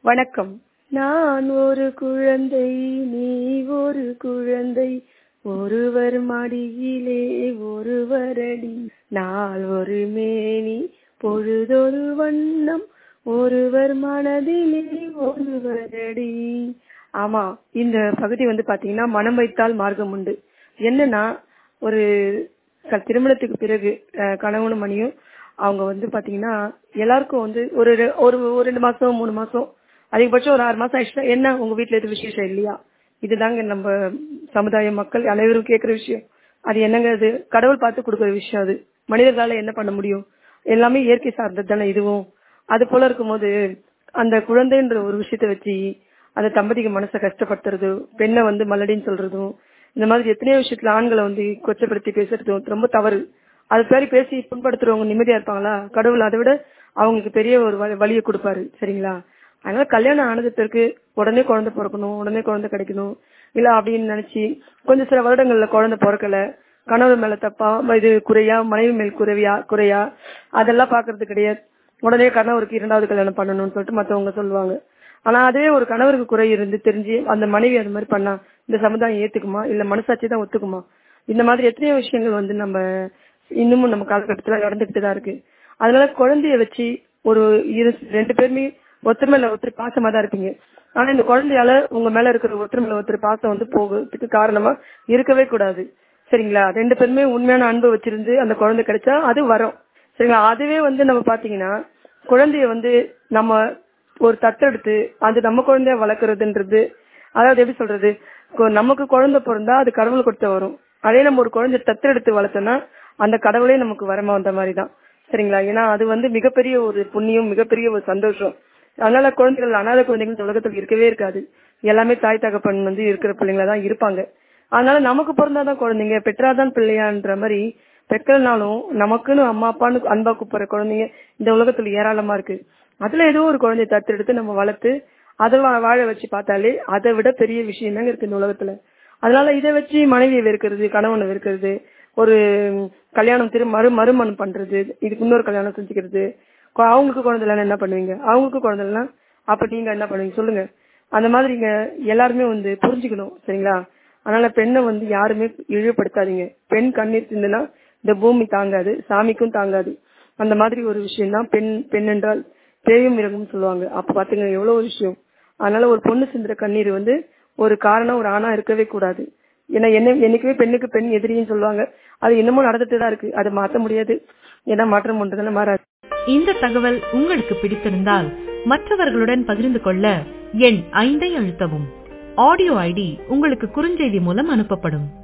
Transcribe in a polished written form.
வணக்கம். நான் ஒரு குழந்தை, நீ ஒரு குழந்தை, ஒருவர் மடியிலே ஒருவரடி, நாள் ஒரு மேனி பொழுதொரு வண்ணம், ஒருவர் மனதிலே ஒருவரடி. ஆமா, இந்த பகுதி பாத்தீங்கன்னா மனம் வைத்தால் மார்க்கம் உண்டு. என்னன்னா, ஒரு திருமணத்துக்கு பிறகு கணவனும் மணியும் அவங்க பாத்தீங்கன்னா எல்லாருக்கும் ஒரு ஒரு 2 மாசம் 3 மாசம் அதிகபட்சம் ஒரு 6 மாசம் ஆயிடுச்சுன்னா, என்ன உங்க வீட்டுல எது விசேஷம் இல்லையா? இதுதாங்க நம்ம சமுதாய மக்கள் அனைவரும் கேட்கிற விஷயம். அது என்னங்க? அது கடவுள் பார்த்து கொடுக்குற விஷயம். அது மனிதர்களால என்ன பண்ண முடியும்? எல்லாமே இயற்கை சார்ந்தது தானே இதுவும். அது போல இருக்கும்போது அந்த குழந்தைன்ற ஒரு விஷயத்த வச்சு அந்த தம்பதிக்கு மனசை கஷ்டப்படுத்துறது, பெண்ணை மலடின்னு சொல்றதும், இந்த மாதிரி எத்தனையோ விஷயத்துல ஆண்களை கொச்சப்படுத்தி பேசுறதும் ரொம்ப தவறு. அது பேரி பேசி புண்படுத்துறவங்க நிம்மதியா இருப்பாங்களா? கடவுள் அதை விட அவங்களுக்கு பெரிய ஒரு வழியை கொடுப்பாரு. சரிங்களா? அதனால கல்யாணம் ஆனதுக்கு உடனே குழந்தை பிறக்கணும், உடனே குழந்தை கிடைக்கணும் இல்ல அப்படின்னு நினைச்சு கொஞ்சம் சில வருடங்கள்ல குழந்தை பிறக்கல, கணவர் மேல தப்பா, இது குறையா, மனைவி மேல் குறையா அதெல்லாம் பாக்குறது கிடையாது. உடனே கணவருக்கு 2வது கல்யாணம் பண்ணணும்னு சொல்லிட்டு மத்தவங்க சொல்லுவாங்க. ஆனா அதே ஒரு கணவருக்கு குறை இருந்து தெரிஞ்சு அந்த மனைவி அது மாதிரி பண்ணா இந்த சமுதாயம் ஏத்துக்குமா? இல்ல மனசாட்சி தான் ஒத்துக்குமா? இந்த மாதிரி எத்தனையோ விஷயங்கள் நம்ம இன்னமும் நம்ம காலகட்டத்துல நடந்துகிட்டு தான் இருக்கு. அதனால குழந்தைய வச்சு ஒரு 2 பேருமே ஒருத்தர் மேல ஒருத்தர் பாசமா தான் இருப்பீங்க. ஆனா இந்த குழந்தையால உங்க மேல இருக்கிற ஒருத்தர் மேல ஒருத்தர் பாசம் போகிறதுக்கு காரணமா இருக்கவே கூடாது. சரிங்களா? 2 பேருமே உண்மையான அன்பு வச்சிருந்து அந்த குழந்தை கிடைச்சா அது வரும். சரிங்களா? அதுவே நம்ம பாத்தீங்கன்னா குழந்தைய நம்ம ஒரு தத்தெடுத்து அது நம்ம குழந்தைய வளர்க்கறதுன்றது, அதாவது எப்படி சொல்றது, நமக்கு குழந்தை பிறந்தா அது கடவுள் கொடுத்த வரும். அதே நம்ம ஒரு குழந்தை தத்தெடுத்து வளர்த்தோம்னா அந்த கடவுளே நமக்கு வரமா வந்த மாதிரிதான். சரிங்களா? ஏன்னா அது மிகப்பெரிய ஒரு புண்ணியம், மிகப்பெரிய ஒரு சந்தோஷம். அதனால குழந்தைகள், அனாதை குழந்தைகள் உலகத்தில் இருக்கவே இருக்காது. எல்லாமே தாய் தகப்பன் இருக்கிற பிள்ளைங்களா தான் இருப்பாங்க. அதனால நமக்கு பிறந்தாதான் குழந்தைங்க, பெற்றாதான் பிள்ளையான்ற மாதிரி பெற்றனாலும் நமக்குன்னு அம்மா அப்பான்னு அன்பா கூப்பிடுற குழந்தைங்க இந்த உலகத்துல ஏராளமா இருக்கு. அதுல ஏதோ ஒரு குழந்தைய தத்தெடுத்து நம்ம வளர்த்து அதை வாழ வச்சு பார்த்தாலே அதை விட பெரிய விஷயம் தாங்க இருக்கு இந்த உலகத்துல. அதனால இதை வச்சு மனைவியை வெறுக்கிறது, கணவனை வெறுக்கிறது, ஒரு கல்யாணம் மறுமணம் பண்றது, இதுக்கு இன்னொரு கல்யாணம் செஞ்சுக்கிறது, அவங்களுக்கு குழந்தை இல்லைன்னா என்ன பண்ணுவீங்க? அவங்களுக்கு குழந்தை இல்லைன்னா அப்ப நீங்க என்ன பண்ணுவீங்க சொல்லுங்க? அந்த மாதிரிங்க எல்லாருமே புரிஞ்சுக்கணும். சரிங்களா? அதனால பெண்ணை யாருமே இழிவுபடுத்தாதீங்க. பெண் கண்ணீர் சிந்துனா இந்த பூமி தாங்காது, சாமிக்கும் தாங்காது. அந்த மாதிரி ஒரு விஷயம் தான் பெண் என்றால் பேயும் மிருகம் சொல்லுவாங்க. அப்ப பாத்துங்க எவ்வளவு ஒரு விஷயம். அதனால ஒரு பொண்ணு சிந்துற கண்ணீர் ஒரு காரணம் ஒரு ஆணா இருக்கவே கூடாது. ஏன்னா என்னைக்குமே பெண்ணுக்கு பெண் எதிரின்னு சொல்லுவாங்க. அது இன்னமும் நடந்துட்டு தான் இருக்கு. அதை மாற்ற முடியாது. ஏன்னா மாற்றம் ஒன்றுதானே மாறாது. இந்த தகவல் உங்களுக்கு பிடித்திருந்தால் மற்றவர்களுடன் பகிர்ந்து கொள்ள எண் 5 அழுத்தவும். ஆடியோ ஐடி உங்களுக்கு குறுஞ்செய்தி மூலம் அனுப்பப்படும்.